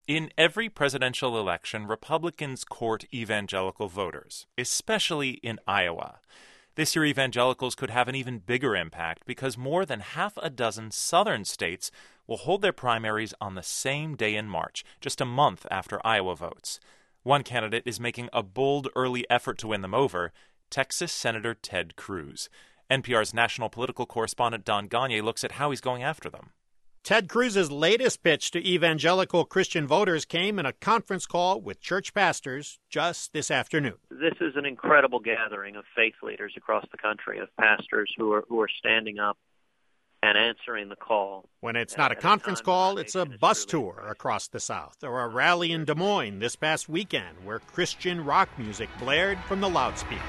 In every presidential election, Republicans court evangelical voters, especially in Iowa. This year, evangelicals could have an even bigger impact because more than half a dozen southern states will hold their primaries on the same day in March, just a month after Iowa votes. One candidate is making a bold early effort to win them over, Texas Senator Ted Cruz. NPR's national political correspondent Don Gonyea looks at how he's going after them. Ted Cruz's latest pitch to evangelical Christian voters came in a conference call with church pastors just this afternoon. This is an incredible gathering of faith leaders across the country, of pastors who are standing up and answering the call. When it's not a conference call, it's a bus tour across the South, or a rally in Des Moines this past weekend where Christian rock music blared from the loudspeakers.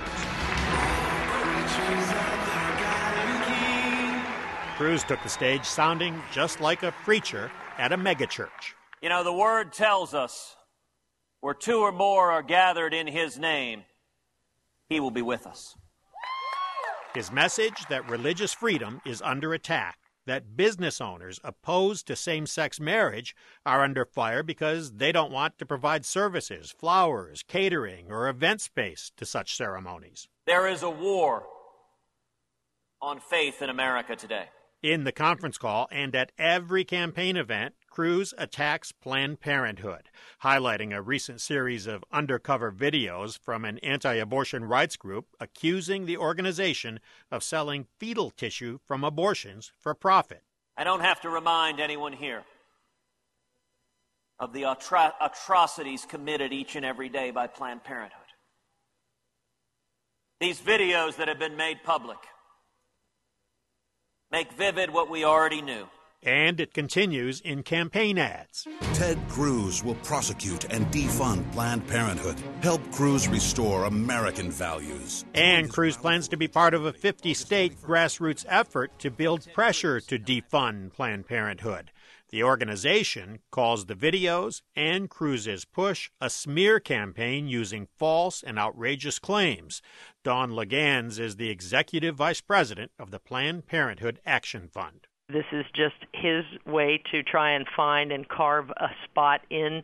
Cruz took the stage sounding just like a preacher at a megachurch. You know, the Word tells us where two or more are gathered in His name, He will be with us. His message that religious freedom is under attack, that business owners opposed to same-sex marriage are under fire because they don't want to provide services, flowers, catering, or event space to such ceremonies. There is a war on faith in America today. In the conference call and at every campaign event, Cruz attacks Planned Parenthood, highlighting a recent series of undercover videos from an anti-abortion rights group accusing the organization of selling fetal tissue from abortions for profit. I don't have to remind anyone here of the atrocities committed each and every day by Planned Parenthood. These videos that have been made public make vivid what we already knew. And it continues in campaign ads. Ted Cruz will prosecute and defund Planned Parenthood. Help Cruz restore American values. And Cruz plans to be part of a 50-state grassroots effort to build pressure to defund Planned Parenthood. The organization calls the videos and Cruz's push a smear campaign using false and outrageous claims. Dawn Legans is the executive vice president of the Planned Parenthood Action Fund. This is just his way to try and find and carve a spot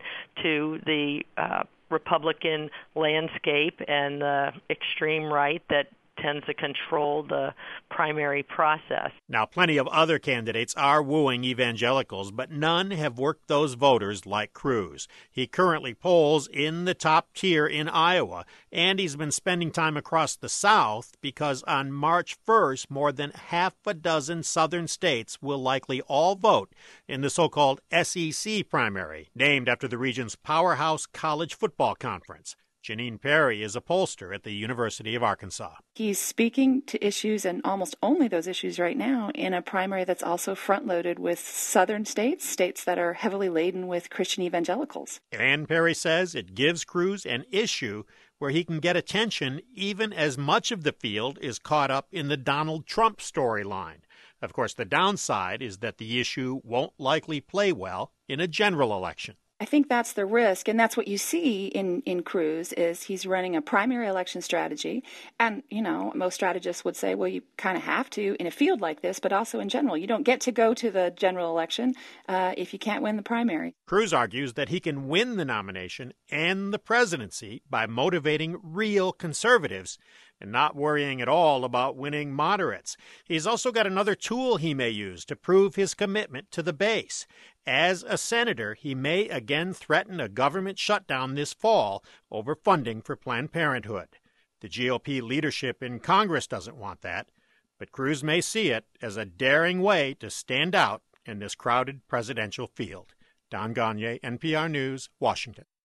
into the Republican landscape and the extreme right that tends to control the primary process. Now, plenty of other candidates are wooing evangelicals, but none have worked those voters like Cruz. He currently polls in the top tier in Iowa, and he's been spending time across the South because on March 1st, more than half a dozen southern states will likely all vote in the so-called SEC primary, named after the region's powerhouse college football conference. Janine Perry is a pollster at the University of Arkansas. He's speaking to issues, and almost only those issues right now, in a primary that's also front-loaded with southern states, states that are heavily laden with Christian evangelicals. And Perry says it gives Cruz an issue where he can get attention even as much of the field is caught up in the Donald Trump storyline. Of course, the downside is that the issue won't likely play well in a general election. I think that's the risk, and that's what you see in Cruz, is he's running a primary election strategy. And, you know, most strategists would say, well, you kind of have to in a field like this, but also in general. You don't get to go to the general election if you can't win the primary. Cruz argues that he can win the nomination and the presidency by motivating real conservatives and not worrying at all about winning moderates. He's also got another tool he may use to prove his commitment to the base. As a senator, he may again threaten a government shutdown this fall over funding for Planned Parenthood. The GOP leadership in Congress doesn't want that, but Cruz may see it as a daring way to stand out in this crowded presidential field. Don Gonyea, NPR News, Washington.